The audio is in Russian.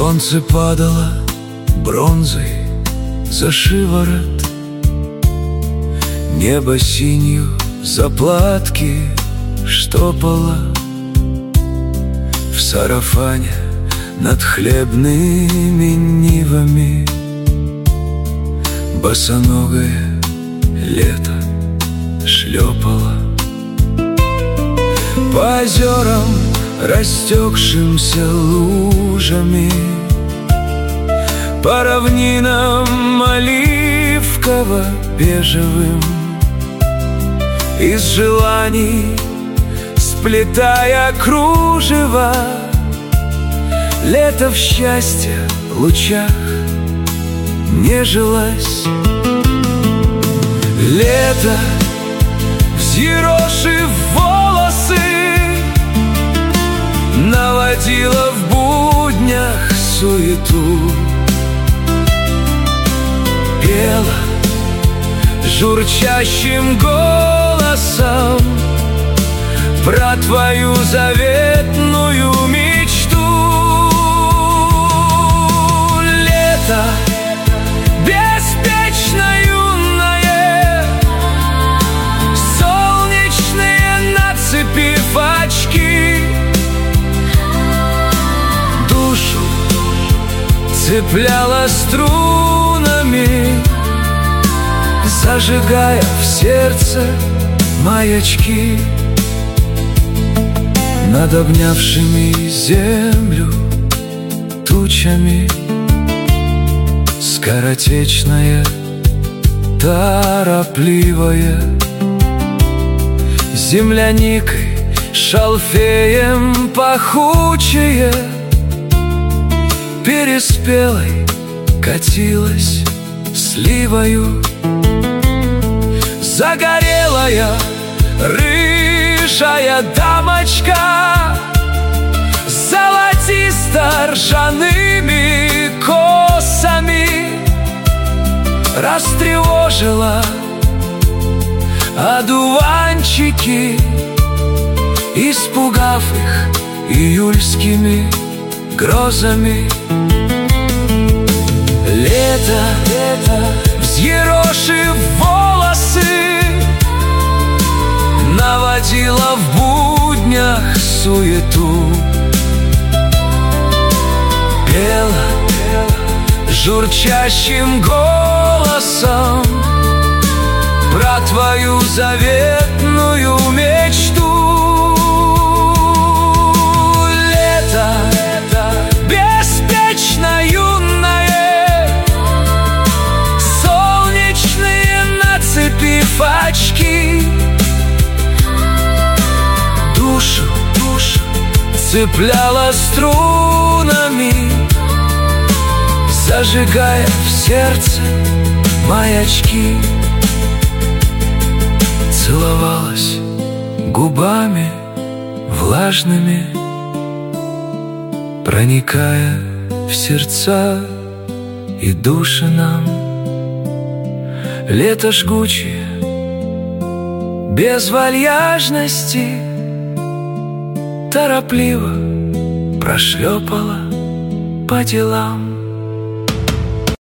Солнце падало бронзой за шиворот, небо синью заплатки штопало. В сарафане над хлебными нивами босоногое лето шлепало. По озерам, растекшимся лужами, по равнинам оливково-бежевым, из желаний сплетая кружево, лето в счастье лучах нежилось. Лето, взъерошив волосы, наводило в буднях суету. Пела журчащим голосом про твою заветную мечту. Лето беспечно юное, солнечные нацепив очки, душу цепляла струнами, зажигая в сердце маячки. Над обнявшими землю тучами скоротечное, торопливое, земляникой, шалфеем пахучее, переспелой катилась сливою. Загорелая рыжая дамочка с золотисто-ржаными косами растревожила одуванчики, испугав их июльскими грозами. Лето, взъерошив волосы, наводила в буднях суету. Пела журчащим голосом про твою заветную мечту. Лето беспечно юное, солнечные нацепив очки, душу цепляла струнами, зажигая в сердце маячки. Целовалась губами влажными, проникая в сердца и души нам. Лето жгучее, без вальяжности, торопливо прошлепала по делам.